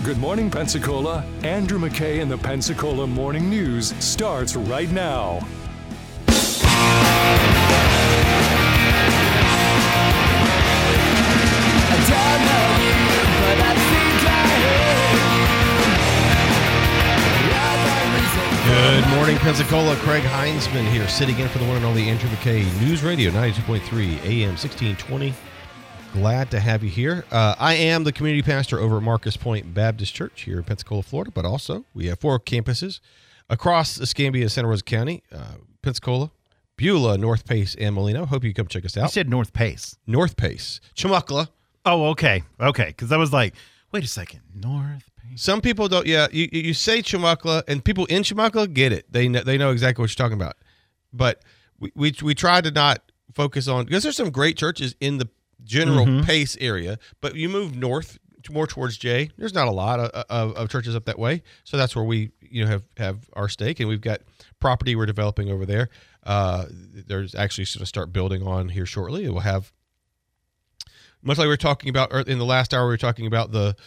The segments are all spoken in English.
Good morning, Pensacola. Andrew McKay and the Pensacola Morning News starts right now. I don't know you, but I think I heard you. Good morning, Pensacola. Craig Heinzman here, sitting in for the one and only Andrew McKay, News Radio 92.3 AM 1620. Glad to have you here. I am the community pastor over at Marcus Point Baptist Church here in Pensacola, Florida, but also we have 4 campuses across Escambia and Santa Rosa County, Pensacola, Beulah, North Pace, and Molino. Hope you come check us out. You said North Pace. North Pace. Chumuckla. Oh, okay. Okay, because I was like, wait a second. North Pace. Some people don't, you say Chumuckla, and people in Chumuckla get it. They know exactly what you're talking about. But we try to not focus on, because there's some great churches in the general Pace area, but you move north more towards Jay, there's not a lot of churches up that way, so that's where we have our stake, and we've got property we're developing over there. There's actually going to start building on here shortly. It will have, much like we were talking about in the last hour, we were talking about the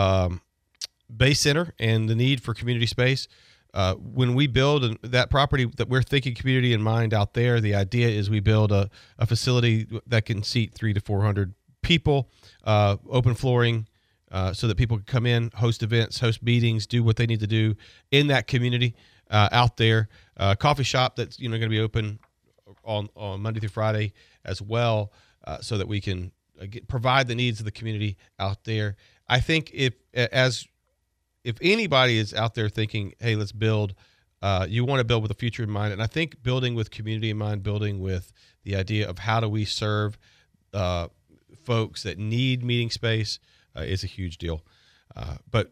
Base Center and the need for community space. When we build that property, that we're thinking community in mind out there, the idea is we build a facility that can seat 300 to 400 people, open flooring, so that people can come in, host events, host meetings, do what they need to do in that community out there. Coffee shop that's going to be open on Monday through Friday as well, so that we can provide the needs of the community out there. I think if anybody is out there thinking, hey, let's build, you want to build with the future in mind. And I think building with community in mind, building with the idea of how do we serve folks that need meeting space is a huge deal. But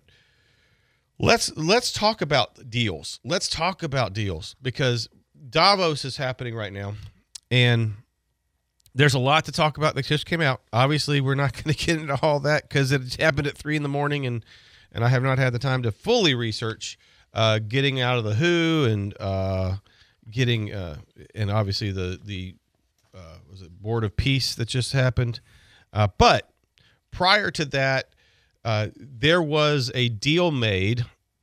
let's talk about deals. Let's talk about deals, because Davos is happening right now, and there's a lot to talk about that just came out. Obviously, we're not going to get into all that because it happened at 3 a.m. and I have not had the time to fully research getting out of the WHO and getting and obviously the was it Board of Peace that just happened. But prior to that, there was a deal made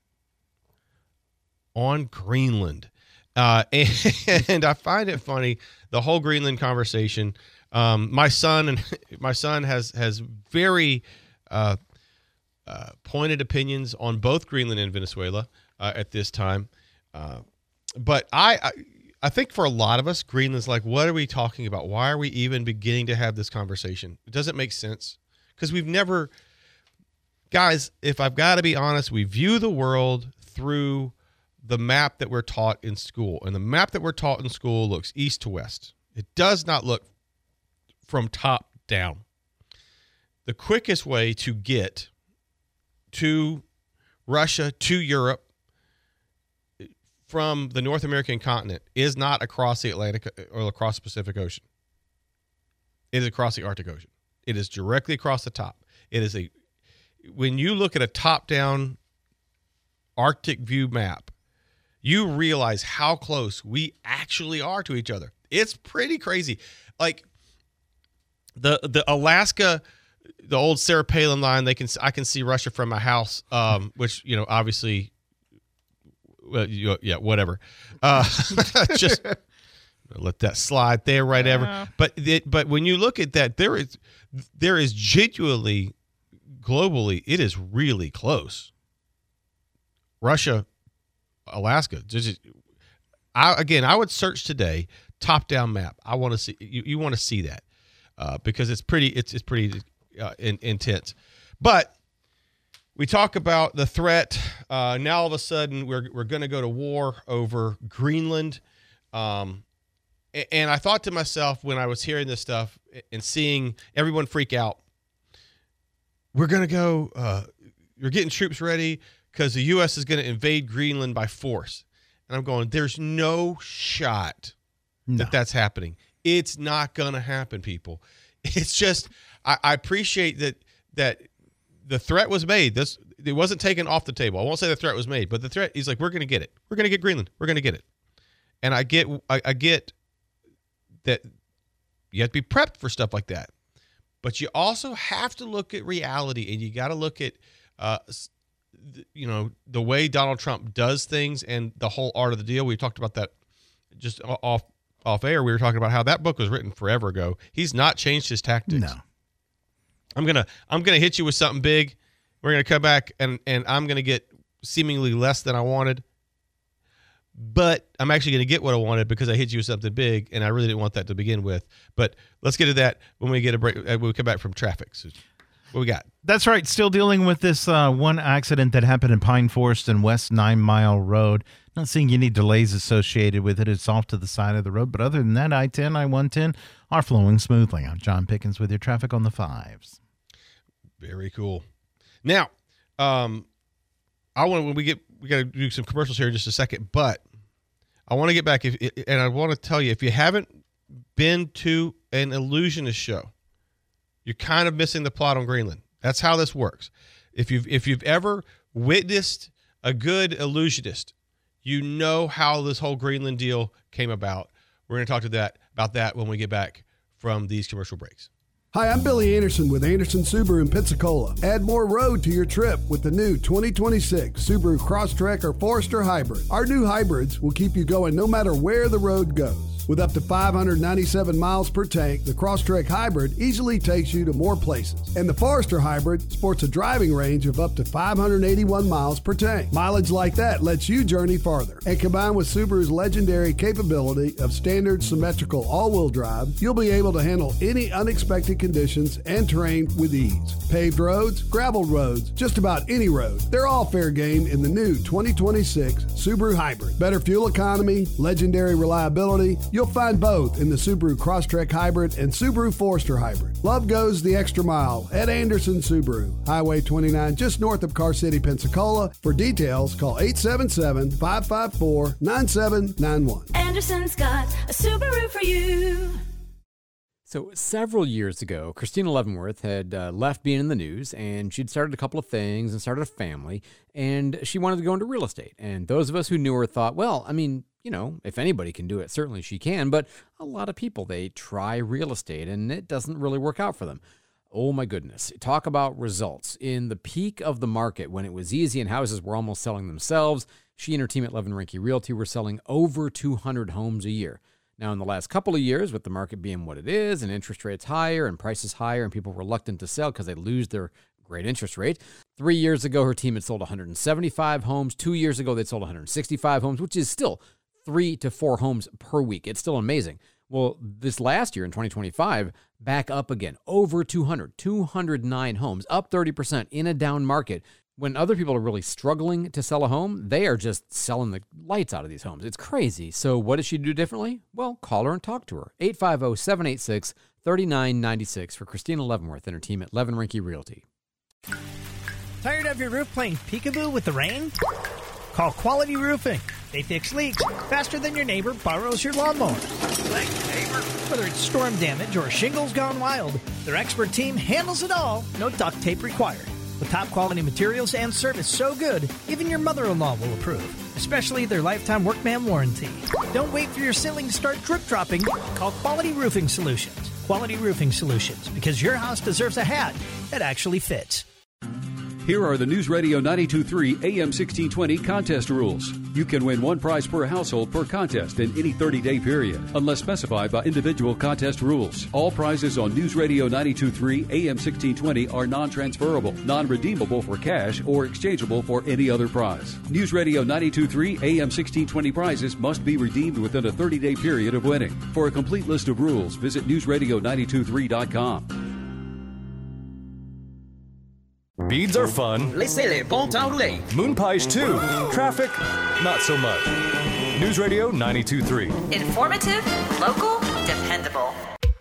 on Greenland. And I find it funny, the whole Greenland conversation. My son has very pointed opinions on both Greenland and Venezuela at this time. But I think for a lot of us, Greenland's like, what are we talking about? Why are we even beginning to have this conversation? It doesn't make sense, because we've never, guys, if I've got to be honest, we view the world through the map that we're taught in school. And the map that we're taught in school looks east to west. It does not look from top down. The quickest way to get to Russia, to Europe, from the North American continent is not across the Atlantic or across the Pacific Ocean. It is across the Arctic Ocean. It is directly across the top. It is when you look at a top-down Arctic view map, you realize how close we actually are to each other. It's pretty crazy. Like the Alaska, the old Sarah Palin line, I can see Russia from my house, which, obviously, well, yeah, whatever. Just let that slide there, right? Ever. But when you look at that, there is genuinely, globally, it is really close. Russia, Alaska. I would search today, top-down map. I want to see. You want to see that because it's pretty. It's pretty intense. But we talk about the threat. Now all of a sudden we're going to go to war over Greenland. And I thought to myself when I was hearing this stuff and seeing everyone freak out, we're going to go. You're getting troops ready because the U.S. is going to invade Greenland by force. And I'm going, there's no shot that that's happening. It's not going to happen, people. It's just, I appreciate that the threat was made. It wasn't taken off the table. I won't say the threat was made, but the threat, he's like, we're going to get it. We're going to get Greenland. We're going to get it. And I get that you have to be prepped for stuff like that. But you also have to look at reality, and you got to look at the way Donald Trump does things and the whole art of the deal. We talked about that just off air. We were talking about how that book was written forever ago. He's not changed his tactics. No. I'm gonna hit you with something big. We're gonna come back and I'm gonna get seemingly less than I wanted. But I'm actually going to get what I wanted because I hit you with something big, and I really didn't want that to begin with. But let's get to that when we get a break. When we come back from traffic. So what we got? That's right. Still dealing with this one accident that happened in Pine Forest and West 9 Mile Road. Not seeing any delays associated with it. It's off to the side of the road. But other than that, I-10, I-110 are flowing smoothly. I'm John Pickens with your traffic on the 5s. Very cool. Now, we got to do some commercials here in just a second, but I want to get back and I want to tell you, if you haven't been to an illusionist show, you're kind of missing the plot on Greenland. That's how this works. If you've ever witnessed a good illusionist, you know how this whole Greenland deal came about. We're going to talk about that when we get back from these commercial breaks. Hi, I'm Billy Anderson with Anderson Subaru in Pensacola. Add more road to your trip with the new 2026 Subaru Crosstrek or Forester Hybrid. Our new hybrids will keep you going no matter where the road goes. With up to 597 miles per tank, the Crosstrek Hybrid easily takes you to more places. And the Forester Hybrid sports a driving range of up to 581 miles per tank. Mileage like that lets you journey farther. And combined with Subaru's legendary capability of standard symmetrical all-wheel drive, you'll be able to handle any unexpected conditions and terrain with ease. Paved roads, gravel roads, just about any road. They're all fair game in the new 2026 Subaru Hybrid. Better fuel economy, legendary reliability. You'll find both in the Subaru Crosstrek Hybrid and Subaru Forester Hybrid. Love goes the extra mile at Anderson Subaru, Highway 29, just north of Car City, Pensacola. For details, call 877-554-9791. Anderson's got a Subaru for you. So several years ago, Christina Leavenworth had left being in the news, and she'd started a couple of things and started a family, and she wanted to go into real estate. And those of us who knew her thought, well, I mean, if anybody can do it, certainly she can. But a lot of people, they try real estate, and it doesn't really work out for them. Oh, my goodness. Talk about results. In the peak of the market, when it was easy and houses were almost selling themselves, she and her team at Levin Rinke Realty were selling over 200 homes a year. Now, in the last couple of years, with the market being what it is and interest rates higher and prices higher and people reluctant to sell because they lose their great interest rate, 3 years ago, her team had sold 175 homes. 2 years ago, they'd sold 165 homes, which is still 3 to 4 homes per week. It's still amazing. Well, this last year in 2025, back up again, over 209 homes, up 30% in a down market. When other people are really struggling to sell a home, they are just selling the lights out of these homes. It's crazy. So what does she do differently? Well, call her and talk to her. 850-786-3996 for Christina Leavenworth and her team at Levin Rinke Realty. Tired of your roof playing peekaboo with the rain? Call Quality Roofing. They fix leaks faster than your neighbor borrows your lawnmower. Thanks, neighbor. Whether it's storm damage or shingles gone wild, their expert team handles it all. No duct tape required. With top quality materials and service so good, even your mother-in-law will approve, especially their lifetime workman warranty. Don't wait for your ceiling to start drip dropping. Call Quality Roofing Solutions. Quality Roofing Solutions, because your house deserves a hat that actually fits. Here are the News Radio 92.3 AM 1620 contest rules. You can win one prize per household per contest in any 30-day period, unless specified by individual contest rules. All prizes on News Radio 92.3 AM 1620 are non-transferable, non-redeemable for cash, or exchangeable for any other prize. News Radio 92.3 AM 1620 prizes must be redeemed within a 30-day period of winning. For a complete list of rules, visit newsradio923.com. Beads are fun. Laissez-les bon temps rouler. Moon pies too. Traffic, not so much. News Radio 92.3. Informative, local, dependable.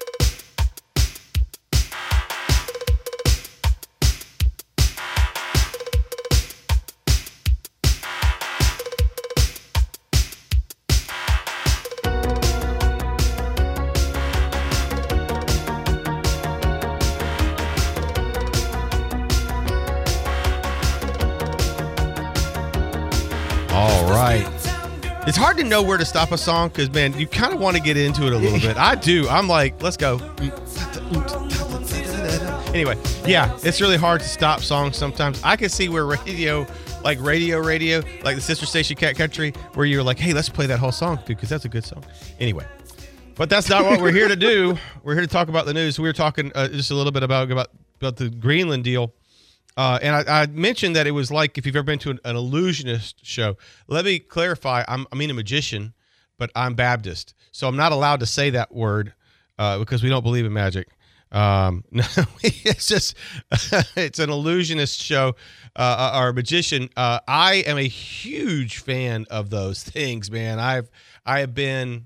It's hard to know where to stop a song because, man, you kind of want to get into it a little bit. I do. I'm like, let's go. Anyway, yeah, it's really hard to stop songs sometimes. I can see where radio, like the sister station Cat Country, where you're like, hey, let's play that whole song, dude, because that's a good song. Anyway, but that's not what we're here to do. We're here to talk about the news. We were talking just a little bit about the Greenland deal. And I mentioned that it was like if you've ever been to an illusionist show. Let me clarify. I mean a magician, but I'm Baptist. So I'm not allowed to say that word because we don't believe in magic. No, it's just it's an illusionist show or a magician. I am a huge fan of those things, man. I have been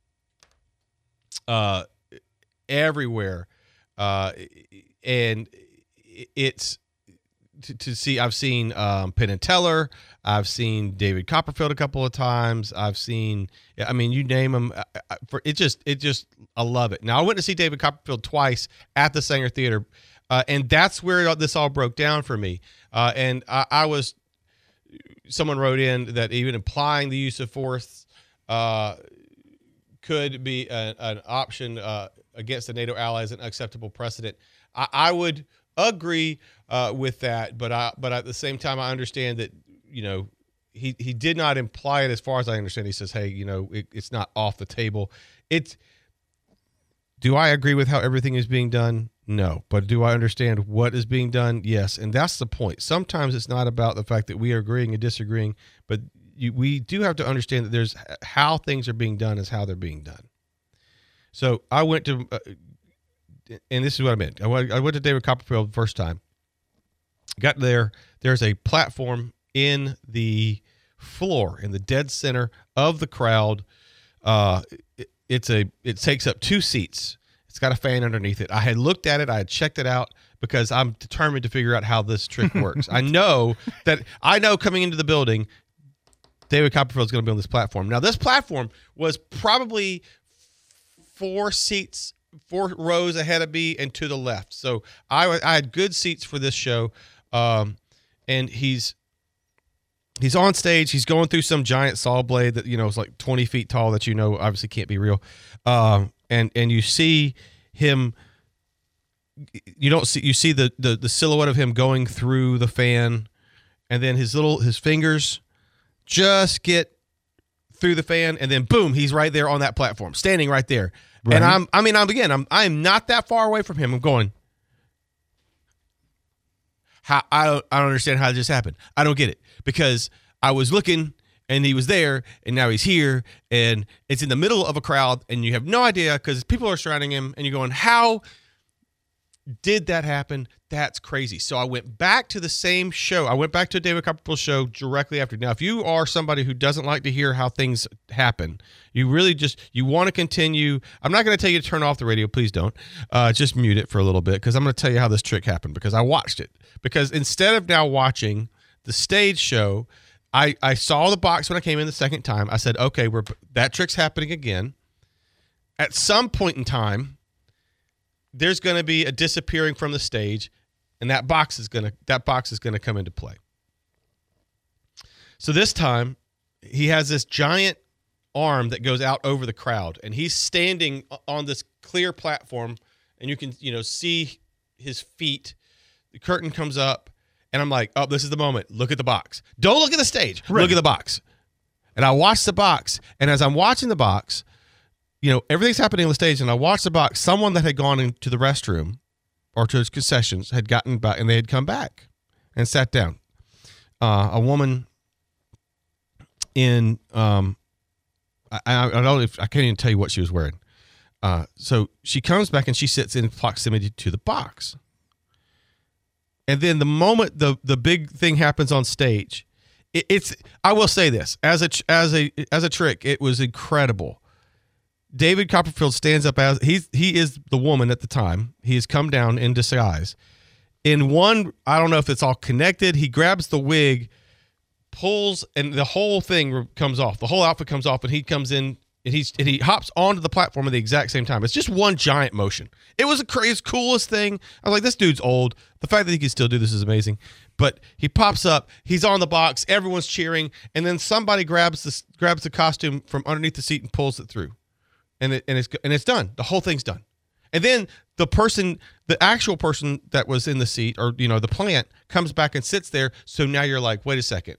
everywhere, and it's to see. I've seen Penn and Teller. I've seen David Copperfield a couple of times. I've seen, I mean, you name them. I love it. Now, I went to see David Copperfield twice at the Sanger Theater, and that's where this all broke down for me. And someone wrote in that even implying the use of force could be an option against the NATO allies, an acceptable precedent. I would agree with that, but at the same time, I understand that, you know, he did not imply it as far as I understand. He says, hey, you know, it's not off the table. Do I agree with how everything is being done? No. But do I understand what is being done? Yes. And that's the point. Sometimes it's not about the fact that we are agreeing and disagreeing, but we do have to understand that there's how things are being done is how they're being done. So I went to, and this is what I meant. I went to David Copperfield the first time. Got there. There's a platform in the floor, in the dead center of the crowd. It takes up 2 seats. It's got a fan underneath it. I had looked at it. I had checked it out because I'm determined to figure out how this trick works. I know coming into the building, David Copperfield is going to be on this platform. Now, this platform was probably 4 rows ahead of me and to the left. So I had good seats for this show. And he's on stage. He's going through some giant saw blade that, you know, is like 20 feet tall that, you know, obviously can't be real. And you see him, you see the silhouette of him going through the fan, and then his fingers just get through the fan, and then boom, he's right there on that platform, standing right there. Right. And I'm not that far away from him. I'm going, I don't understand how this happened. I don't get it, because I was looking and he was there and now he's here and it's in the middle of a crowd and you have no idea because people are surrounding him and you're going, how did that happen? That's crazy. So I went back to the same show. I went back to a David Copperfield show directly after. Now, if you are somebody who doesn't like to hear how things happen, you really you want to continue. I'm not going to tell you to turn off the radio. Please don't. Just mute it for a little bit, because I'm going to tell you how this trick happened, because I watched it. Because instead of now watching the stage show, I saw the box when I came in the second time. I said, okay, that trick's happening again. At some point in time, there's going to be a disappearing from the stage, and that box is going to come into play. So this time, he has this giant arm that goes out over the crowd, and he's standing on this clear platform, and you can, see his feet. The curtain comes up, and I'm like, oh, this is the moment. Look at the box. Don't look at the stage. Right. Look at the box. And I watch the box, and as I'm watching the box, everything's happening on the stage, and I watched the box. Someone that had gone into the restroom or to his concessions had gotten back, and they had come back and sat down. A woman in, I don't know if I can't even tell you what she was wearing. So she comes back and she sits in proximity to the box. And then the moment the big thing happens on stage, it's I will say this as a trick, it was incredible. David Copperfield stands up as he is the woman at the time. He has come down in disguise. In one, I don't know if it's all connected. He grabs the wig, pulls, and the whole thing comes off. The whole outfit comes off, and he comes in and he hops onto the platform at the exact same time. It's just one giant motion. It was the craziest, coolest thing. I was like, this dude's old. The fact that he can still do this is amazing. But he pops up, he's on the box, everyone's cheering, and then somebody grabs the costume from underneath the seat and pulls it through. And it's done. The whole thing's done. And then the person the actual person that was in the seat or, the plant comes back and sits there. So now you're like, wait a second.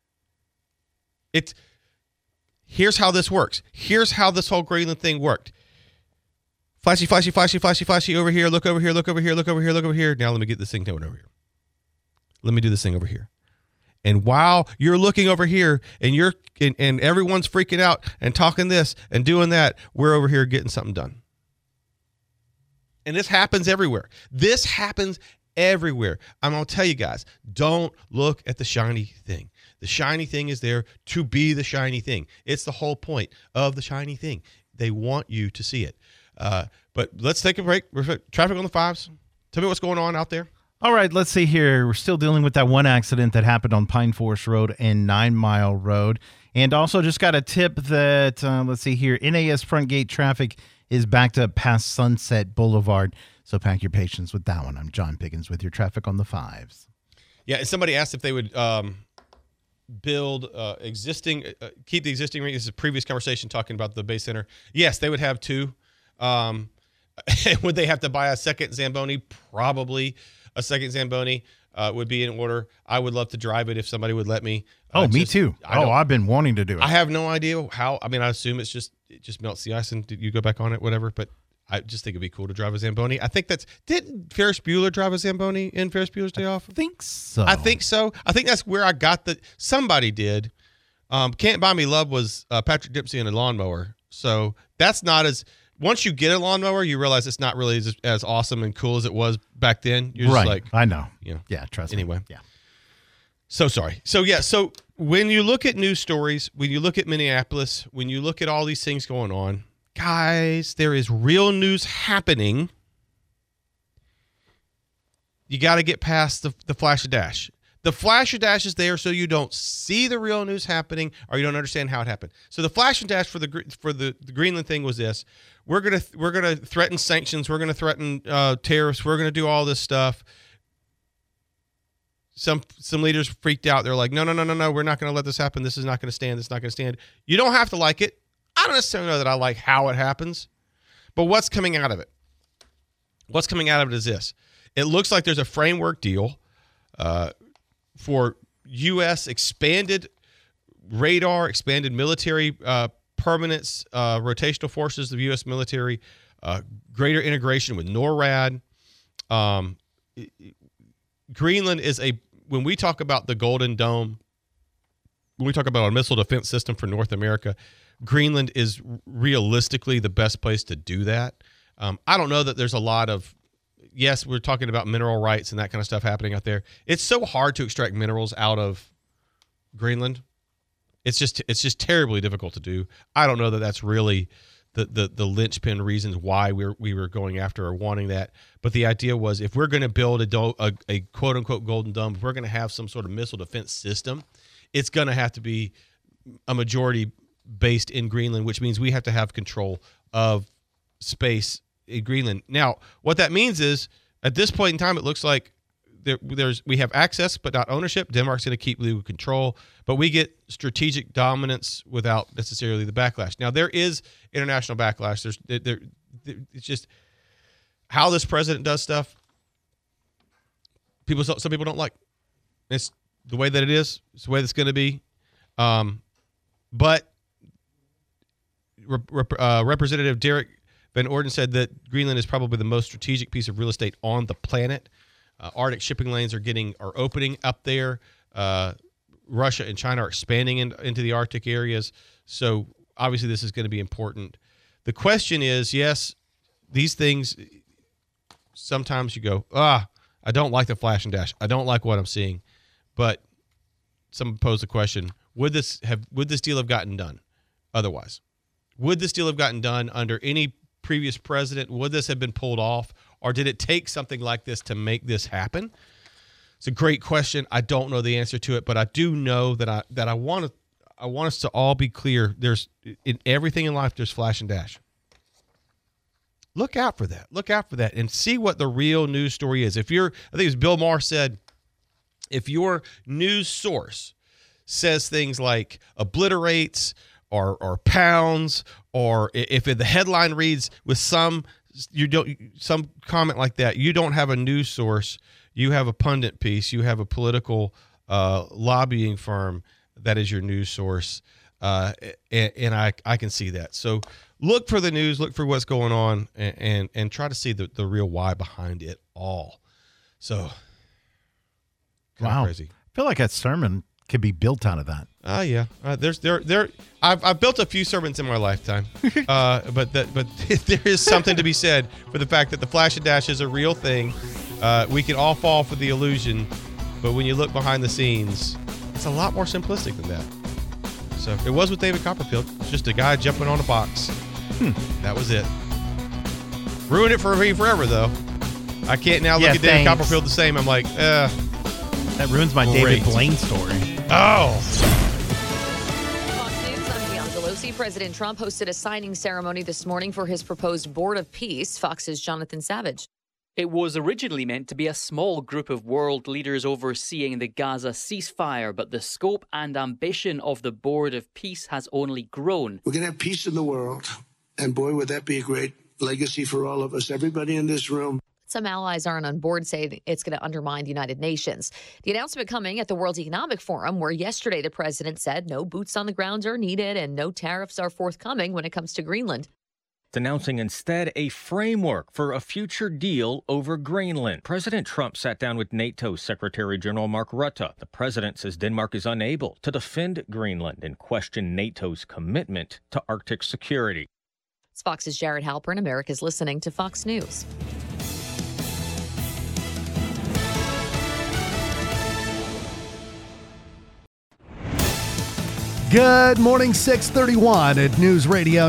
Here's how this works. Here's how this whole Greenland thing worked. Flashy, flashy, flashy, flashy, flashy over here. Look over here, look over here, look over here, look over here. Now let me get this thing going over here. Let me do this thing over here. And while you're looking over here and everyone's freaking out and talking this and doing that, we're over here getting something done. And this happens everywhere. This happens everywhere. I'm going to tell you guys, don't look at the shiny thing. The shiny thing is there to be the shiny thing. It's the whole point of the shiny thing. They want you to see it. But let's take a break. Traffic on the 5s. Tell me what's going on out there. All right, let's see here. We're still dealing with that one accident that happened on Pine Forest Road and 9 Mile Road. And also just got a tip that, let's see here, NAS front gate traffic is backed up past Sunset Boulevard. So pack your patience with that one. I'm John Pickens with your traffic on the 5s. Yeah, and somebody asked if they would build keep the existing ring. This is a previous conversation talking about the Bay Center. Yes, they would have 2. Would they have to buy a second Zamboni? Probably. A second Zamboni would be in order. I would love to drive it if somebody would let me. Me too. I've been wanting to do it. I have no idea how. I mean, I assume it just melts the ice and you go back on it, whatever. But I just think it'd be cool to drive a Zamboni. I think didn't Ferris Bueller drive a Zamboni in Ferris Bueller's Day Off? I think so. I think that's where I got somebody did. Can't Buy Me Love was Patrick Dempsey in a lawnmower. So that's not as. Once you get a lawnmower, you realize it's not really as awesome and cool as it was back then. You're just like, I know. Yeah, trust me. Anyway. Yeah. So sorry. So when you look at news stories, when you look at Minneapolis, when you look at all these things going on, guys, there is real news happening. You got to get past the flash of dash. The flash and dash is there so you don't see the real news happening or you don't understand how it happened. So the flash and dash for the Greenland thing was this: we're gonna threaten sanctions, we're gonna threaten tariffs, we're gonna do all this stuff. Some leaders freaked out. They're like, no, we're not gonna let this happen. This is not gonna stand. This is not gonna stand. You don't have to like it. I don't necessarily know that I like how it happens, but what's coming out of it? What's coming out of it is this: it looks like there's a framework deal. For U.S. expanded radar, expanded military permanence, rotational forces of U.S. military, greater integration with NORAD. Greenland is when we talk about the Golden Dome, when we talk about a missile defense system for North America, Greenland is realistically the best place to do that. I don't know that there's a lot of. Yes, we're talking about mineral rights and that kind of stuff happening out there. It's so hard to extract minerals out of Greenland. It's just terribly difficult to do. I don't know that that's really the linchpin reasons why we were going after or wanting that. But the idea was if we're going to build a quote unquote Golden Dome, if we're going to have some sort of missile defense system, it's going to have to be a majority based in Greenland, which means we have to have control of space in Greenland. Now, what that means is, at this point in time, it looks like we have access but not ownership. Denmark's going to keep legal control, but we get strategic dominance without necessarily the backlash. Now, there is international backlash. It's just how this president does stuff. Some people don't like. It's the way that it is. It's the way that's going to be. But Representative Derek Van Orden said that Greenland is probably the most strategic piece of real estate on the planet. Arctic shipping lanes are opening up there. Russia and China are expanding into the Arctic areas. So obviously this is going to be important. The question is, yes, these things, sometimes you go, I don't like the flash and dash. I don't like what I'm seeing. But someone posed the question, would this deal have gotten done otherwise? Would this deal have gotten done under any previous president? Would this have been pulled off, or did it take something like this to make this happen? It's a great question. I don't know the answer to it, but I do know that I want us to all be clear. There's in everything in life, there's flash and dash. Look out for that. Look out for that, and see what the real news story is. I think it was Bill Maher said, if your news source says things like obliterates or pounds, or if the headline reads with some some comment like that. You don't have a news source. You have a pundit piece. You have a political lobbying firm that is your news source. And I can see that. So look for the news, look for what's going on, and try to see the real why behind it all. So, wow, crazy. I feel like that sermon could be built out of that. Yeah. I've built a few sermons in my lifetime, but there is something to be said for the fact that the flash and dash is a real thing. We can all fall for the illusion, but when you look behind the scenes, it's a lot more simplistic than that. So it was with David Copperfield. It's just a guy jumping on a box. That was it. Ruined it for me forever, though. I can't now look at David Copperfield the same. I'm like, that ruins my David Blaine story. Oh. Fox News, I'm Bianca Pelosi. President Trump hosted a signing ceremony this morning for his proposed Board of Peace. Fox's Jonathan Savage. It was originally meant to be a small group of world leaders overseeing the Gaza ceasefire, but the scope and ambition of the Board of Peace has only grown. We're going to have peace in the world, and boy, would that be a great legacy for all of us, everybody in this room. Some allies aren't on board, say it's going to undermine the United Nations. The announcement coming at the World Economic Forum, where yesterday the president said no boots on the ground are needed and no tariffs are forthcoming when it comes to Greenland. Announcing instead a framework for a future deal over Greenland. President Trump sat down with NATO Secretary General Mark Rutte. The president says Denmark is unable to defend Greenland and question NATO's commitment to Arctic security. It's Fox's Jared Halpern. America's listening to Fox News. Good morning, 6:31 at News Radio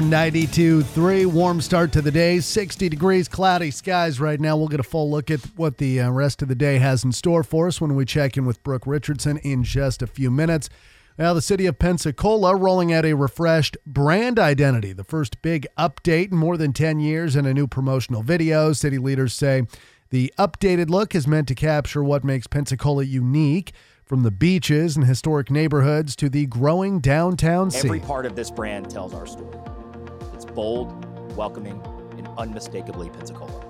92.3. Warm start to the day, 60 degrees, cloudy skies right now. We'll get a full look at what the rest of the day has in store for us when we check in with Brooke Richardson in just a few minutes. Now, the city of Pensacola rolling out a refreshed brand identity, the first big update in more than 10 years and a new promotional video. City leaders say the updated look is meant to capture what makes Pensacola unique, from the beaches and historic neighborhoods to the growing downtown scene. Every part of this brand tells our story. It's bold, welcoming, and unmistakably Pensacola.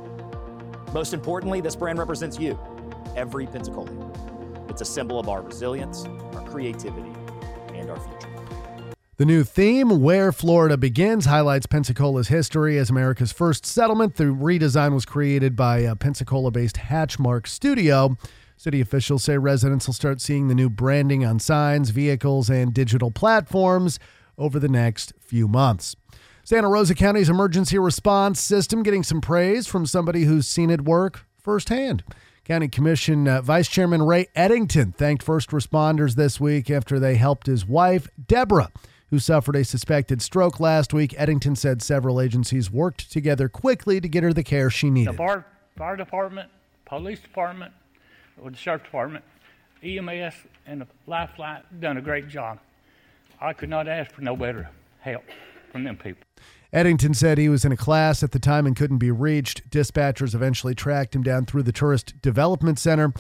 Most importantly, this brand represents you, every Pensacolian. It's a symbol of our resilience, our creativity, and our future. The new theme, Where Florida Begins, highlights Pensacola's history as America's first settlement. The redesign was created by Pensacola-based Hatchmark Studio. City officials say residents will start seeing the new branding on signs, vehicles, and digital platforms over the next few months. Santa Rosa County's emergency response system getting some praise from somebody who's seen it work firsthand. County Commission Vice Chairman Ray Eddington thanked first responders this week after they helped his wife, Deborah, who suffered a suspected stroke last week. Eddington said several agencies worked together quickly to get her the care she needed. The fire department, police department, with the sheriff's department, EMS, and the Lifeline done a great job. I could not ask for no better help from them people. Eddington said he was in a class at the time and couldn't be reached. Dispatchers eventually tracked him down through the Tourist Development Center.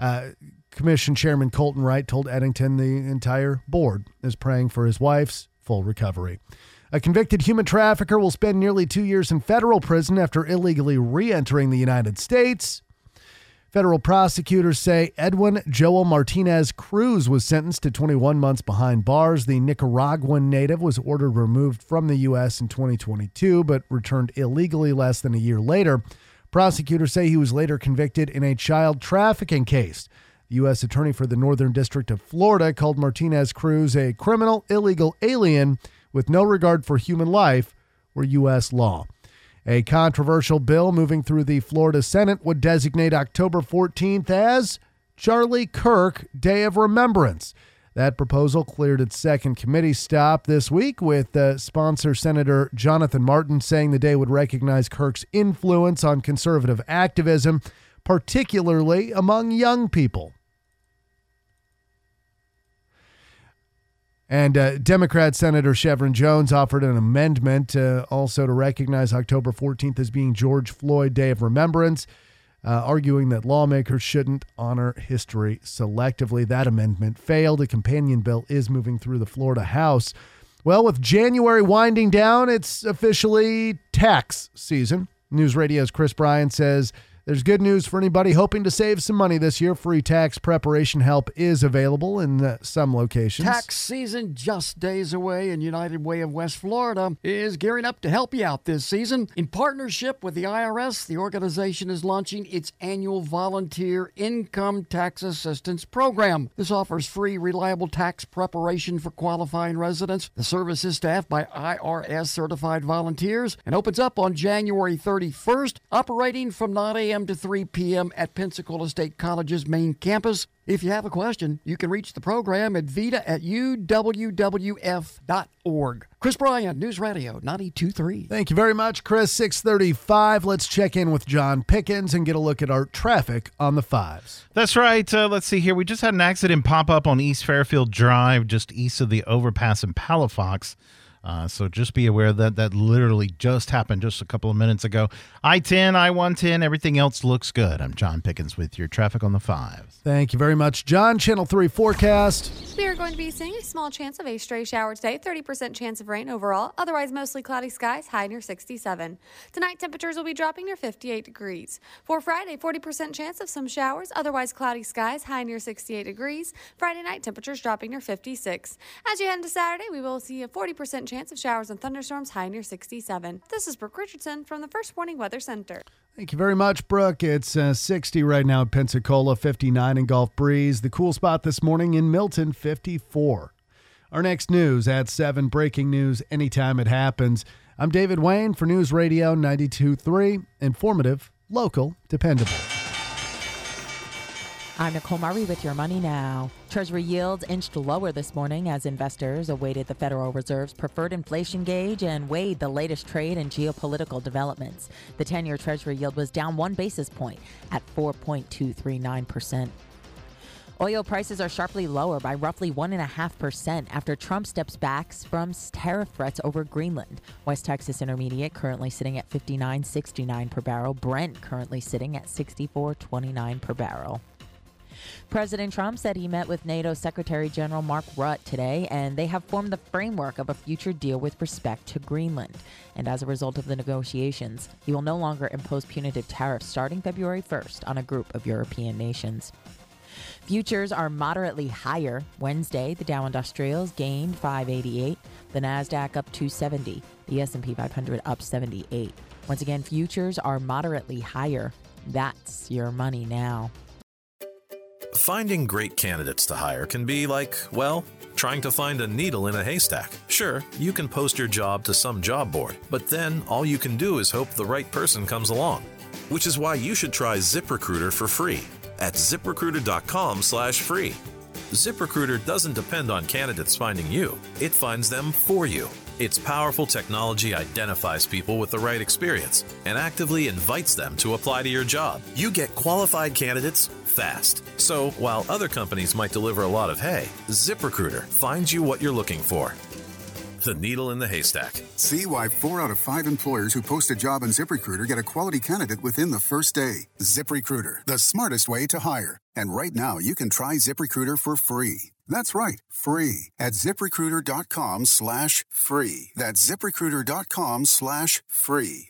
Commission Chairman Colton Wright told Eddington the entire board is praying for his wife's full recovery. A convicted human trafficker will spend nearly 2 years in federal prison after illegally re-entering the United States. Federal prosecutors say Edwin Joel Martinez Cruz was sentenced to 21 months behind bars. The Nicaraguan native was ordered removed from the U.S. in 2022, but returned illegally less than a year later. Prosecutors say he was later convicted in a child trafficking case. The U.S. Attorney for the Northern District of Florida called Martinez Cruz a criminal illegal alien with no regard for human life or U.S. law. A controversial bill moving through the Florida Senate would designate October 14th as Charlie Kirk Day of Remembrance. That proposal cleared its second committee stop this week, with sponsor Senator Jonathan Martin saying the day would recognize Kirk's influence on conservative activism, particularly among young people. And Democrat Senator Chevron Jones offered an amendment also to recognize October 14th as being George Floyd Day of Remembrance, arguing that lawmakers shouldn't honor history selectively. That amendment failed. A companion bill is moving through the Florida House. Well, with January winding down, it's officially tax season. News Radio's Chris Bryan says there's good news for anybody hoping to save some money this year. Free tax preparation help is available in some locations. Tax season just days away, and United Way of West Florida is gearing up to help you out this season. In partnership with the IRS, the organization is launching its annual volunteer income tax assistance program. This offers free, reliable tax preparation for qualifying residents. The service is staffed by IRS-certified volunteers and opens up on January 31st, operating from 9 a.m. to 3 p.m. at Pensacola State College's main campus. If you have a question, you can reach the program at vita@uwwf.org. Chris Bryan, News Radio 92.3. Thank you very much, Chris. 6:35. Let's check in with John Pickens and get a look at our traffic on the 5s. That's right. Let's see here. We just had an accident pop up on East Fairfield Drive, just east of the overpass in Palafox. So just be aware that literally just happened just a couple of minutes ago. I-10, I-110, everything else looks good. I'm John Pickens with your traffic on the 5s. Thank you very much, John. Channel 3 forecast. We are going to be seeing a small chance of a stray shower today, 30% chance of rain overall. Otherwise, mostly cloudy skies, high near 67. Tonight, temperatures will be dropping near 58 degrees. For Friday, 40% chance of some showers. Otherwise, cloudy skies, high near 68 degrees. Friday night, temperatures dropping near 56. As you head into Saturday, we will see a 40% chance of showers and thunderstorms, high near 67. This is Brooke Richardson from the First Warning Weather Center. Thank you very much, Brooke. It's 60 right now in Pensacola, 59 in Gulf Breeze. The cool spot this morning in Milton, 54. Our next news at 7, breaking news anytime it happens. I'm David Wayne for News Radio 92.3, informative, local, dependable. I'm Nicole Murray with your money now. Treasury yields inched lower this morning as investors awaited the Federal Reserve's preferred inflation gauge and weighed the latest trade and geopolitical developments. The 10-year Treasury yield was down 1 basis point at 4.239%. Oil prices are sharply lower by roughly 1.5% after Trump steps back from tariff threats over Greenland. West Texas Intermediate currently sitting at $59.69 per barrel. Brent currently sitting at $64.29 per barrel. President Trump said he met with NATO Secretary General Mark Rutte today, and they have formed the framework of a future deal with respect to Greenland. And as a result of the negotiations, he will no longer impose punitive tariffs starting February 1st on a group of European nations. Futures are moderately higher. Wednesday, the Dow Industrials gained 588, the Nasdaq up 270, the S&P 500 up 78. Once again, futures are moderately higher. That's your money now. Finding great candidates to hire can be like, well, trying to find a needle in a haystack. Sure, you can post your job to some job board, but then all you can do is hope the right person comes along. Which is why you should try ZipRecruiter for free at ZipRecruiter.com/free. ZipRecruiter doesn't depend on candidates finding you. It finds them for you. Its powerful technology identifies people with the right experience and actively invites them to apply to your job. You get qualified candidates fast. So while other companies might deliver a lot of hay, ZipRecruiter finds you what you're looking for. The needle in the haystack. See why 4 out of 5 employers who post a job on ZipRecruiter get a quality candidate within the first day. ZipRecruiter, the smartest way to hire. And right now, you can try ZipRecruiter for free. That's right, free at ZipRecruiter.com/free. That's ZipRecruiter.com/free.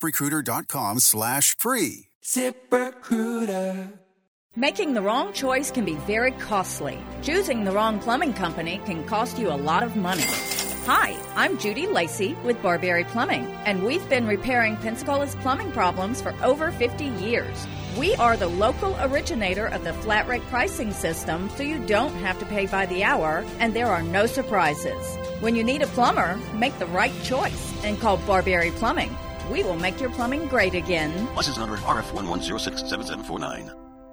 ZipRecruiter.com/free. ZipRecruiter. Making the wrong choice can be very costly. Choosing the wrong plumbing company can cost you a lot of money. Hi, I'm Judy Lacey with Barberry Plumbing, and we've been repairing Pensacola's plumbing problems for over 50 years. We are the local originator of the flat rate pricing system, so you don't have to pay by the hour, and there are no surprises. When you need a plumber, make the right choice and call Barberry Plumbing. We will make your plumbing great again. License number RF11067749.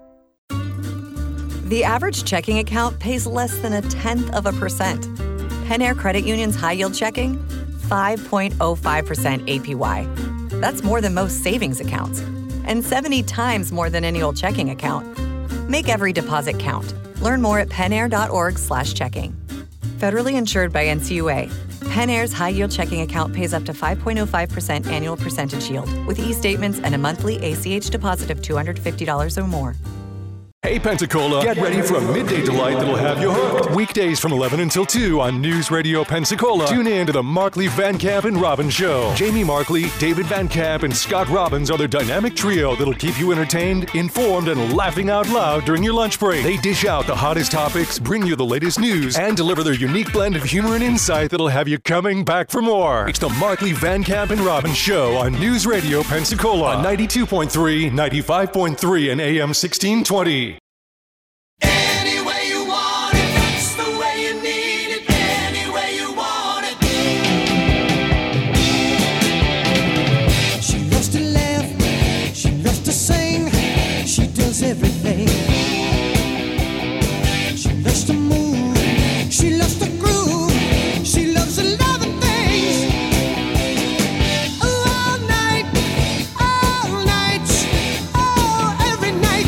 The average checking account pays less than 0.1%. PenAir Credit Union's high-yield checking, 5.05% APY. That's more than most savings accounts, and 70 times more than any old checking account. Make every deposit count. Learn more at penair.org/checking. Federally insured by NCUA. PenAir's high-yield checking account pays up to 5.05% annual percentage yield with e-statements and a monthly ACH deposit of $250 or more. Hey Pensacola, get ready for a midday delight that'll have you hooked. Weekdays from 11 until 2 on News Radio Pensacola. Tune in to the Markley, Van Camp, and Robbins Show. Jamie Markley, David Van Camp, and Scott Robbins are the dynamic trio that'll keep you entertained, informed, and laughing out loud during your lunch break. They dish out the hottest topics, bring you the latest news, and deliver their unique blend of humor and insight that'll have you coming back for more. It's the Markley, Van Camp, and Robbins Show on News Radio Pensacola on 92.3, 95.3, and AM 1620. Everything. She loves to move, she loves to groove, she loves a lot of things. All night, oh, every night.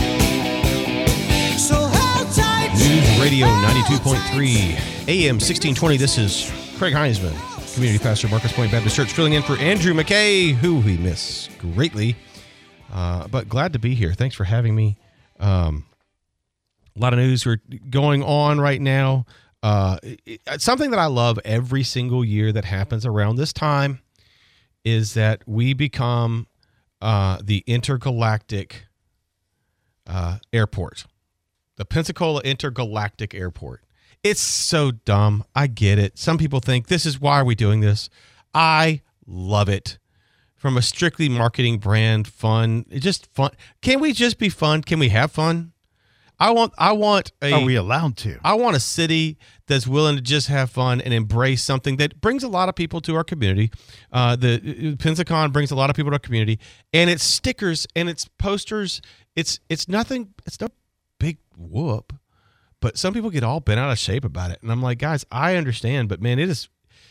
So hold tight. News Radio 92.3, AM 1620. This is Craig Heinzman, Community Pastor, Marcus Point Baptist Church, filling in for Andrew McKay, who we miss greatly. But glad to be here. Thanks for having me. A lot of news going on right now. Something that I love every single year that happens around this time is that we become the intergalactic airport, the Pensacola Intergalactic Airport. It's so dumb. I get it. Some people think this is why are we doing this. I love it. From a strictly marketing brand, fun, just fun. Can we just be fun? Can we have fun? I want a. Are we allowed to? I want a city that's willing to just have fun and embrace something that brings a lot of people to our community. The Pensacon brings a lot of people to our community, and it's stickers and it's posters. It's nothing. It's no big whoop, but some people get all bent out of shape about it, and I'm like, guys, I understand, but man, it is.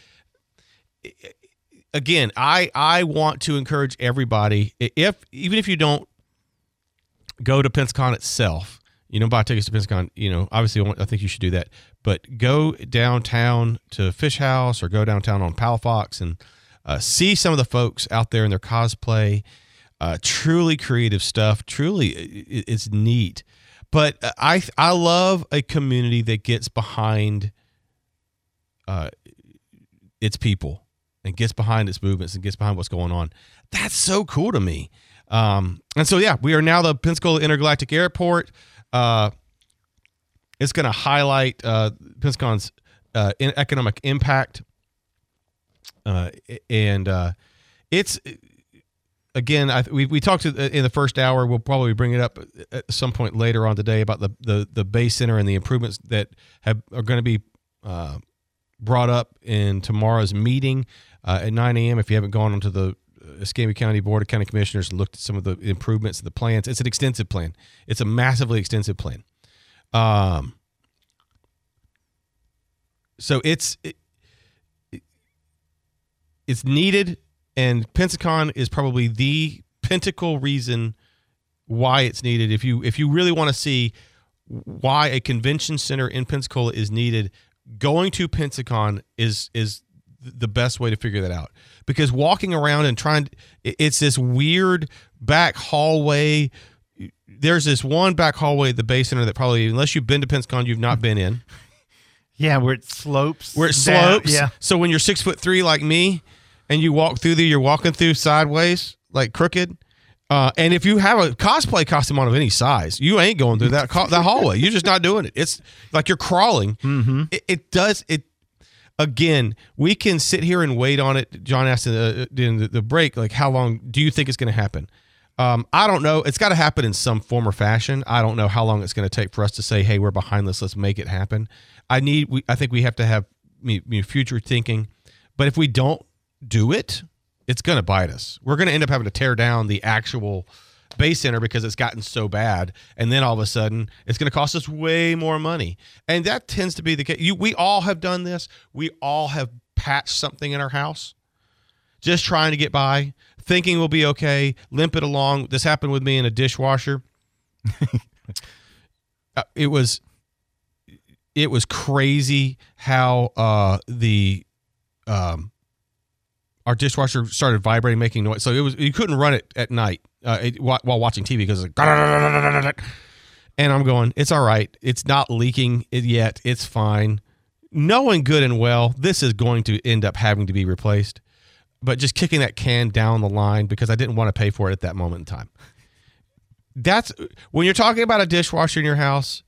Again, I want to encourage everybody, even if you don't go to Pensacon itself, buy tickets to Pensacon, obviously I think you should do that, but go downtown to Fish House or go downtown on Palafox and see some of the folks out there in their cosplay, truly creative stuff, truly it's neat. But I love a community that gets behind its people and gets behind its movements and gets behind what's going on. That's so cool to me. And so, yeah, we are now the Pensacola Intergalactic Airport. It's going to highlight Pensacon's economic impact. It's, again, we talked in the first hour. We'll probably bring it up at some point later on today about the Base Center and the improvements that are going to be brought up in tomorrow's meeting at 9 a.m. If you haven't gone onto the Escambia County Board of County Commissioners and looked at some of the improvements and the plans, it's an extensive plan. It's a massively extensive plan. So it's needed, and Pensacon is probably the pinnacle reason why it's needed. If you really want to see why a convention center in Pensacola is needed, going to Pensacon is the best way to figure that out, because walking around and it's this weird back hallway. There's this one back hallway at the Base Center that probably, unless you've been to Pensacon, you've not been in. Yeah, where it slopes. Yeah. So when you're 6'3" like me, and you walk through there, you're walking through sideways, like crooked. And if you have a cosplay costume on of any size, you ain't going through that hallway. You're just not doing it. It's like you're crawling. Mm-hmm. It again, we can sit here and wait on it. John asked in the break, like, how long do you think it's going to happen? I don't know. It's got to happen in some form or fashion. I don't know how long it's going to take for us to say, hey, we're behind this. Let's make it happen. I think we have to have future thinking. But if we don't do it, it's going to bite us. We're going to end up having to tear down the actual Base Center because it's gotten so bad. And then all of a sudden, it's going to cost us way more money. And that tends to be the case. We all have done this. We all have patched something in our house, just trying to get by, thinking we'll be okay, limp it along. This happened with me in a dishwasher. It was crazy how our dishwasher started vibrating, making noise. So you couldn't run it at night while watching TV because it's like, And I'm going, it's all right. It's not leaking yet. It's fine. Knowing good and well, this is going to end up having to be replaced. But just kicking that can down the line because I didn't want to pay for it at that moment in time. That's when you're talking about a dishwasher in your house.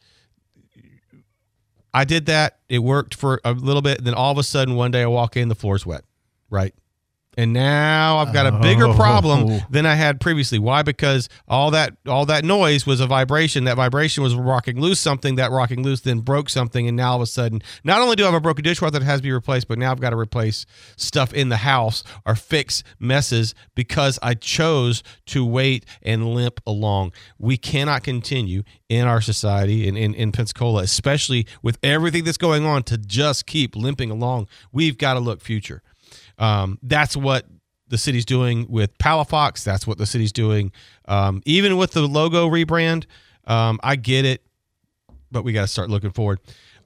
I did that. It worked for a little bit. And then all of a sudden, one day I walk in, the floor's wet. Right. And now I've got a bigger problem than I had previously. Why? Because all that noise was a vibration. That vibration was rocking loose something. That rocking loose then broke something. And now all of a sudden, not only do I have a broken dishwasher that has to be replaced, but now I've got to replace stuff in the house or fix messes because I chose to wait and limp along. We cannot continue in our society and in Pensacola, especially with everything that's going on, to just keep limping along. We've got to look future. That's what the city's doing with Palafox. That's what the city's doing. Even with the logo rebrand, I get it, but we got to start looking forward.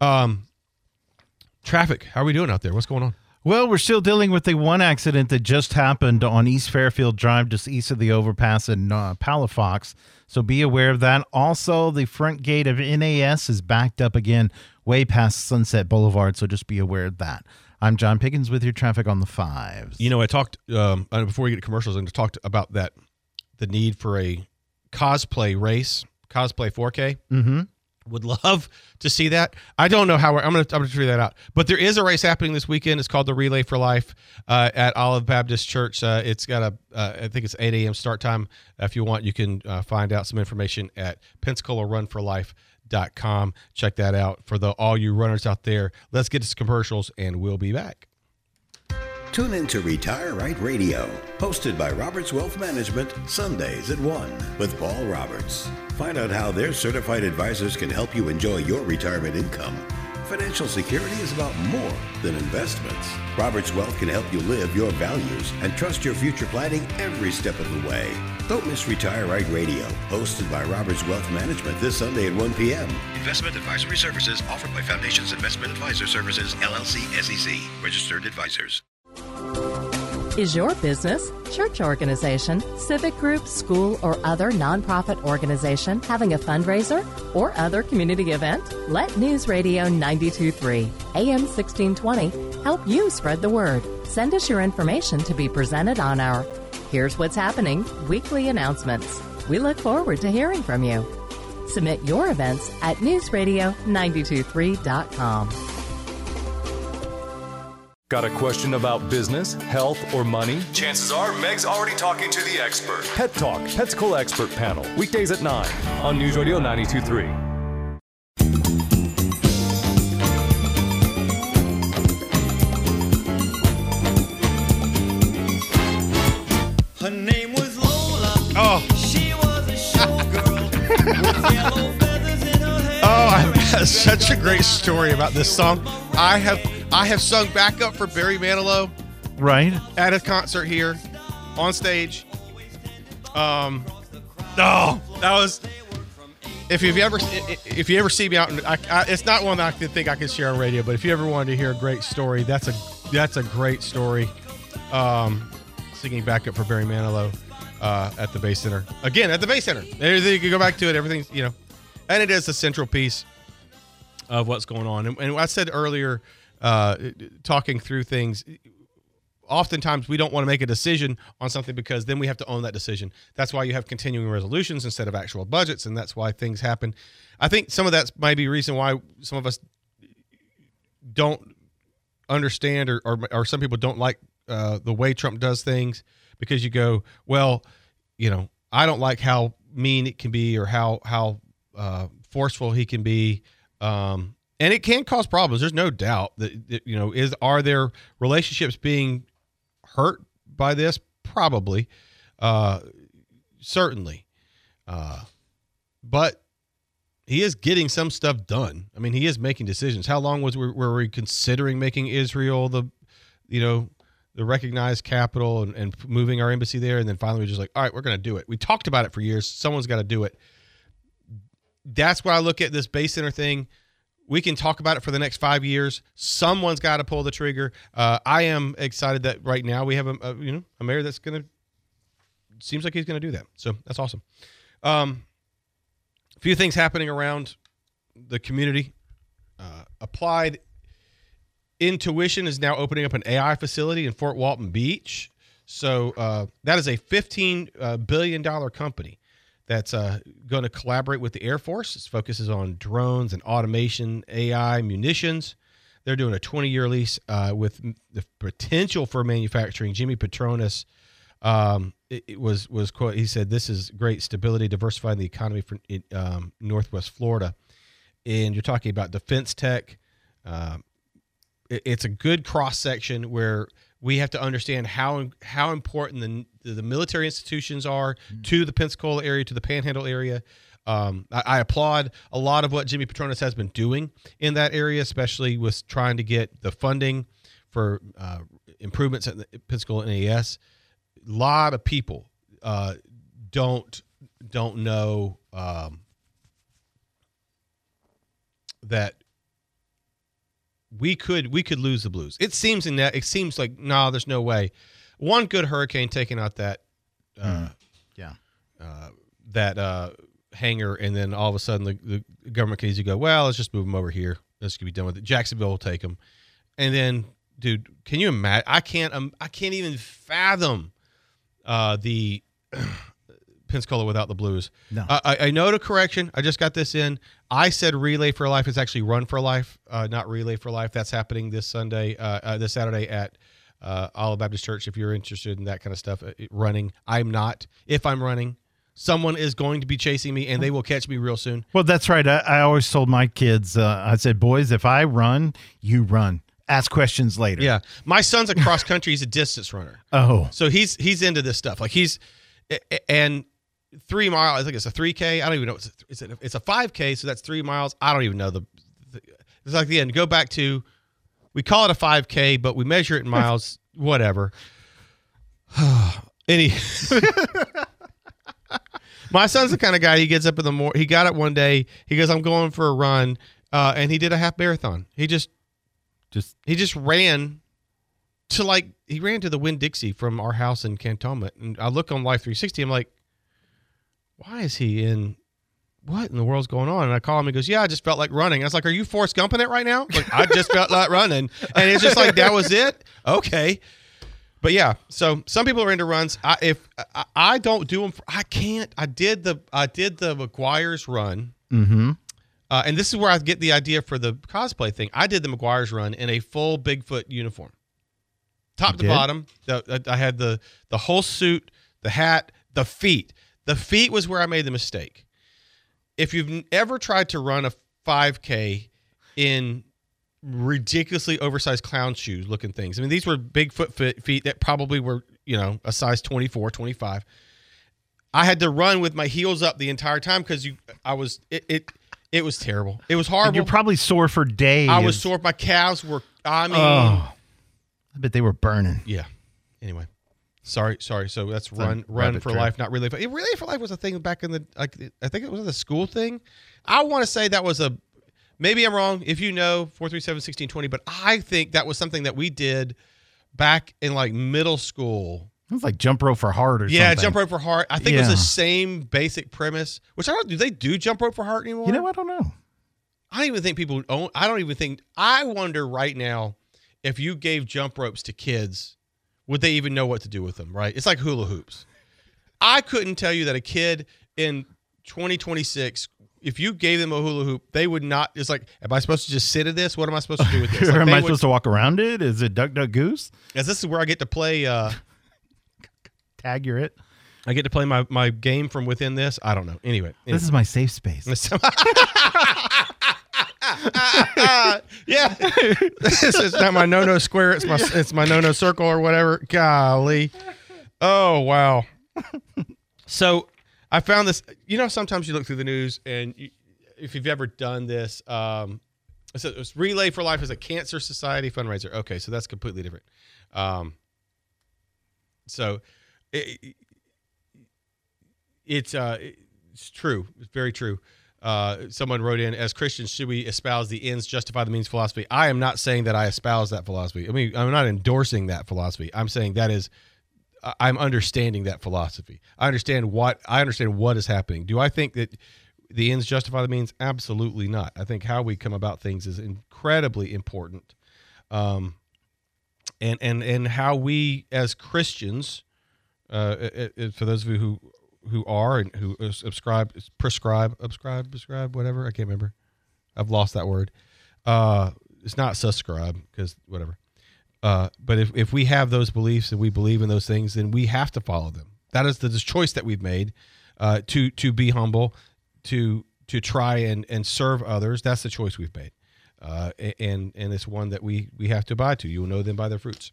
Traffic. How are we doing out there? What's going on? Well, we're still dealing with the one accident that just happened on East Fairfield Drive, just east of the overpass in Palafox. So be aware of that. Also, the front gate of NAS is backed up again way past Sunset Boulevard. So just be aware of that. I'm John Pickens with your traffic on the 5s. You know, I talked, before we get to commercials, I talked about the need for a cosplay race, cosplay 4K. Mm-hmm. Would love to see that. I don't know how I'm going to figure that out. But there is a race happening this weekend. It's called the Relay for Life at Olive Baptist Church. It's got I think it's 8 a.m. start time. If you want, you can find out some information at PensacolaRunForLife.com. Check that out for all you runners out there. Let's get to some commercials, and we'll be back. Tune in to Retire Right Radio, hosted by Roberts Wealth Management, Sundays at 1 with Paul Roberts. Find out how their certified advisors can help you enjoy your retirement income. Financial security is about more than investments. Roberts Wealth can help you live your values and trust your future planning every step of the way. Don't miss Retire Right Radio, hosted by Roberts Wealth Management this Sunday at 1 p.m. Investment advisory services offered by Foundations Investment Advisor Services, LLC, SEC, registered advisors. Is your business, church organization, civic group, school, or other nonprofit organization having a fundraiser or other community event? Let News Radio 92.3, AM 1620 help you spread the word. Send us your information to be presented on our Here's What's Happening weekly announcements. We look forward to hearing from you. Submit your events at newsradio923.com. Got a question about business, health, or money? Chances are Meg's already talking to the expert. Pet Talk, Pensacola Expert Panel, weekdays at 9 on News Radio 92.3. Her name was Lola. Oh. She was a showgirl with yellow feathers in her hair. Oh, I've got such a great story about this song. I have sung backup for Barry Manilow, right, at a concert here, on stage. That was. If you ever see me out, it's not one that I think I can share on radio. But if you ever wanted to hear a great story, that's a great story. Singing backup for Barry Manilow at the Bay Center again at the Bay Center. You can go back to it. Everything's and it is a central piece of what's going on. And I said earlier. Talking through things, oftentimes we don't want to make a decision on something because then we have to own that decision. That's why you have continuing resolutions instead of actual budgets, and that's why things happen. I think some of that's maybe a reason why some of us don't understand or some people don't like the way Trump does things, because you go, well, I don't like how mean it can be or how forceful he can be. And it can cause problems. There's no doubt that, are there relationships being hurt by this? Probably. Certainly. But he is getting some stuff done. I mean, he is making decisions. How long were we considering making Israel the recognized capital and moving our embassy there? And then finally we're just like, all right, we're going to do it. We talked about it for years. Someone's got to do it. That's why I look at this Bay Center thing. We can talk about it for the next 5 years. Someone's got to pull the trigger. I am excited that right now we have a mayor that's seems like he's going to do that. So that's awesome. A few things happening around the community. Applied Intuition is now opening up an AI facility in Fort Walton Beach. So that is a $15 billion company that's going to collaborate with the Air Force. It focuses on drones and automation, AI, munitions. They're doing a 20-year lease with the potential for manufacturing. Jimmy Petronas was quote. He said, "This is great stability, diversifying the economy for Northwest Florida." And you're talking about defense tech. It's a good cross section where we have to understand how important the military institutions are to the Pensacola area, to the Panhandle area. I applaud a lot of what Jimmy Petronas has been doing in that area, especially with trying to get the funding for improvements at the Pensacola NAS. A lot of people don't know that we could lose the Blues. It seems like there's no way. One good hurricane taking out that hangar, and then all of a sudden the government can easily go, well, let's just move them over here. Let's be done with it. Jacksonville will take them, and then, dude, can you imagine? I can't even fathom the Pensacola without the Blues. No. I know the correction. I just got this in. I said Relay for Life. It's actually Run for Life, not Relay for Life. That's happening this Saturday at Olive Baptist Church. If you're interested in that kind of stuff, running. I'm not. If I'm running, someone is going to be chasing me, and they will catch me real soon. Well, that's right. I always told my kids, I said, boys, if I run, you run. Ask questions later. Yeah. My son's a cross country. He's a distance runner. Oh. So he's into this stuff. Like and 3 miles, I think it's a 3K. I don't even know. It's a 5K, so that's 3 miles. I don't even know. It's like the end. Go back to, we call it a 5K, but we measure it in miles, whatever. My son's the kind of guy, he gets up in the morning. He got up one day. He goes, I'm going for a run. And he did a half marathon. He just ran to he ran to the Winn-Dixie from our house in Cantonment. And I look on Life 360. I'm like, why is he what in the world's going on? And I call him. He goes, yeah, I just felt like running. I was like, are you Forrest Gumping it right now? Like, I just felt like running. And it's just like, that was it? Okay. But yeah, so some people are into runs. I don't do them. I can't. I did the McGuire's run. Mm-hmm. And this is where I get the idea for the cosplay thing. I did the McGuire's run in a full Bigfoot uniform, top to bottom. I had the whole suit, the hat, the feet. The feet was where I made the mistake. If you've ever tried to run a 5K in ridiculously oversized clown shoes looking things. I mean, these were Bigfoot feet that probably were, a size 24, 25. I had to run with my heels up the entire time because it was terrible. It was horrible. And you're probably sore for days. I was sore. My calves were, I bet they were burning. Yeah. Anyway. Sorry. So that's Run for Life, not Relay for Life. Relay for Life was a thing back in I think it was a school thing. I want to say that was maybe I'm wrong. If you know, 437-1620, but I think that was something that we did back in middle school. It was like Jump Rope for Heart or something. Yeah, Jump Rope for Heart. I think it was the same basic premise, which do they do Jump Rope for Heart anymore? I don't know. I don't even think people own. I wonder right now if you gave jump ropes to kids, would they even know what to do with them, right? It's like hula hoops. I couldn't tell you that a kid in 2026, if you gave them a hula hoop, they would not. It's like, am I supposed to just sit at this? What am I supposed to do with this? Am I supposed to walk around it? Is it Duck, Duck, Goose? As this is where I get to play. Tag, you're it. I get to play my game from within this. I don't know. Anyway. This is my safe space. Yeah, this is not my no square. It's my no circle or whatever. Golly, oh wow. So I found this. Sometimes you look through the news, and if you've ever done this, it's Relay for Life is a cancer society fundraiser. Okay, so that's completely different. So it's true. It's very true. Someone wrote in, as Christians, should we espouse the ends justify the means philosophy? I am not saying that I espouse that philosophy. I mean, I'm not endorsing that philosophy. I'm saying I'm understanding that philosophy. I understand what is happening. Do I think that the ends justify the means? Absolutely not. I think how we come about things is incredibly important. And how we as Christians, for those of you who are and who prescribe, whatever, I can't remember. I've lost that word. It's not subscribe because whatever. But if we have those beliefs and we believe in those things, then we have to follow them. That is the choice that we've made, to be humble, to try and serve others. That's the choice we've made. And it's one that we have to abide to. You will know them by their fruits.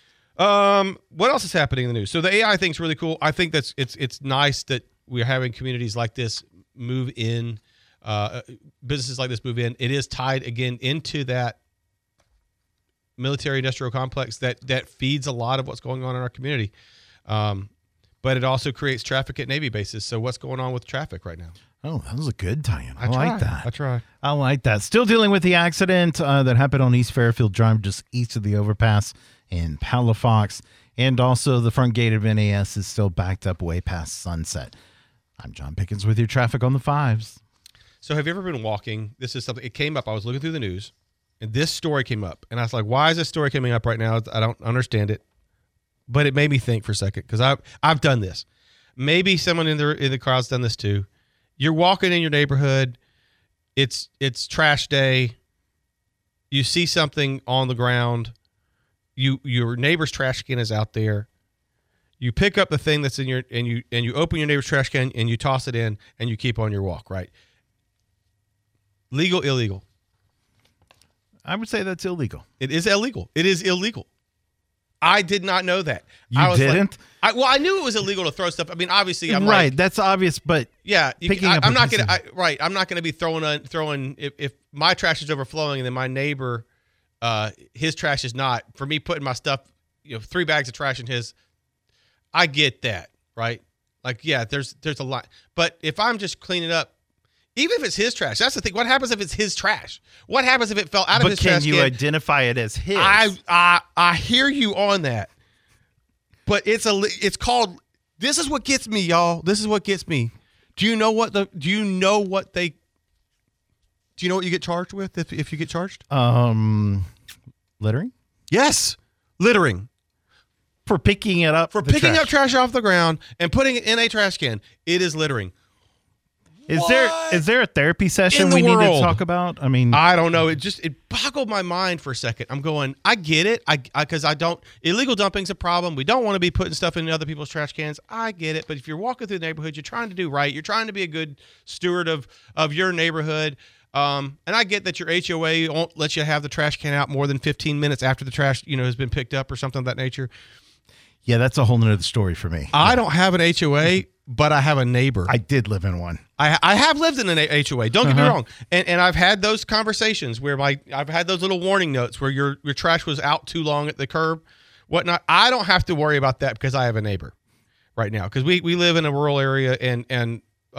What else is happening in the news? So the AI thing's really cool. I think that's it's nice that we're having communities like this move in, businesses like this move in. It is tied again into that military industrial complex that feeds a lot of what's going on in our community. But it also creates traffic at Navy bases. So what's going on with traffic right now? Oh, that was a good tie-in. I like that. I try. I like that. Still dealing with the accident that happened on East Fairfield Drive, just east of the overpass in Palafox. And also the front gate of NAS is still backed up way past Sunset. I'm John Pickens with your traffic on the 5s. So have you ever been walking? This is something, it came up. I was looking through the news, and this story came up. And I was like, why is this story coming up right now? I don't understand it. But it made me think for a second, because I've done this. Maybe someone in the crowd's done this too. You're walking in your neighborhood. It's trash day. You see something on the ground. Your neighbor's trash can is out there. You pick up the thing that's in and you open your neighbor's trash can and you toss it in and you keep on your walk, right? Legal, illegal? I would say that's illegal. It is illegal. It is illegal. I did not know that. You didn't? I knew it was illegal to throw stuff. I mean, obviously, I'm right. Like, that's obvious, but yeah, I'm not gonna. I'm not gonna be throwing. If my trash is overflowing and then my neighbor, his trash is not. For me, putting my stuff, 3 bags of trash in his. I get that, right? Like, yeah, there's a lot. But if I'm just cleaning up, even if it's his trash, that's the thing. What happens if it's his trash? What happens if it fell out of his trash can? But can you identify it as his? I hear you on that. But it's called, this is what gets me, y'all. This is what gets me. Do you know what you get charged with if you get charged? Littering? Yes. Littering. For picking it up. For picking up trash off the ground and putting it in a trash can. It is littering. Is there a therapy session we need to talk about? I mean, I don't know. It boggled my mind for a second. I'm going, I get it. Because illegal dumping's a problem. We don't want to be putting stuff in other people's trash cans. I get it. But if you're walking through the neighborhood, you're trying to do right. You're trying to be a good steward of your neighborhood. And I get that your HOA won't let you have the trash can out more than 15 minutes after the trash, has been picked up or something of that nature. Yeah, that's a whole nother story for me. I don't have an HOA, but I have a neighbor. I did live in one. I have lived in an HOA. Don't get me wrong. And I've had those conversations where I've had those little warning notes where your trash was out too long at the curb, whatnot. I don't have to worry about that because I have a neighbor right now. Because we live in a rural area and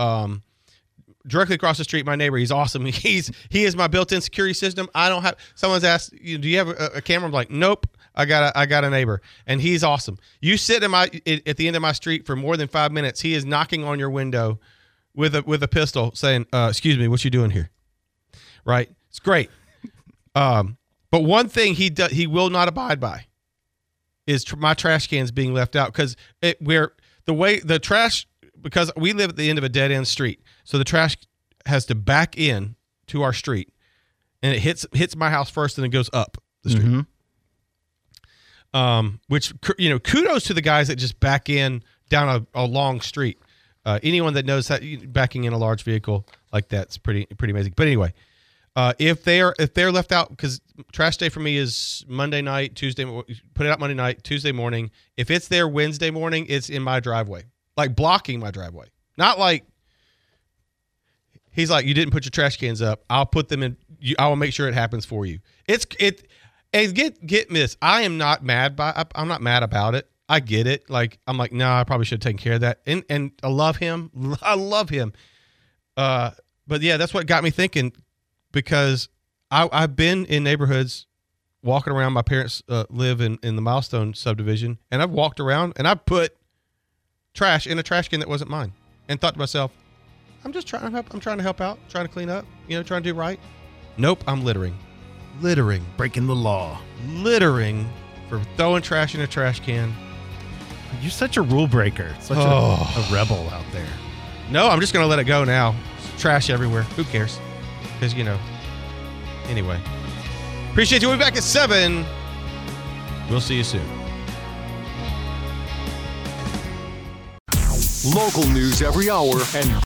directly across the street, my neighbor, he's awesome. He is my built-in security system. I don't have. Someone's asked, do you have a camera? I'm like, nope. I got a neighbor, and he's awesome. You sit at the end of my street for more than 5 minutes. He is knocking on your window with a pistol, saying, "Excuse me, what you doing here?" Right? It's great. But one thing he will not abide by is my trash cans being left out because because we live at the end of a dead end street, so the trash has to back in to our street, and it hits my house first, and then goes up the street. Mm-hmm. Which, kudos to the guys that just back in down a long street. Anyone that knows that backing in a large vehicle like that's pretty amazing. But anyway, if they're left out, because trash day for me is Monday night, Tuesday, put it out Monday night, Tuesday morning. If it's there Wednesday morning, it's in my driveway, like blocking my driveway. Not like he's like, you didn't put your trash cans up. I'll put them in. I will make sure it happens for you. And get this. I'm not mad about it. I get it. Like, I'm like, no, I probably should have taken care of that. And I love him. But yeah, that's what got me thinking, because I've been in neighborhoods walking around. My parents live in the Milestone subdivision, and I've walked around and I put trash in a trash can that wasn't mine, and thought to myself, I'm just trying to help. I'm trying to help out, trying to clean up, trying to do right. Nope, I'm littering. Breaking the law. Littering for throwing trash in a trash can. You're such a rule breaker. Such a rebel out there. No, I'm just going to let it go now. It's trash everywhere. Who cares? Because, Anyway. Appreciate you. We'll be back at 7. We'll see you soon. Local news every hour and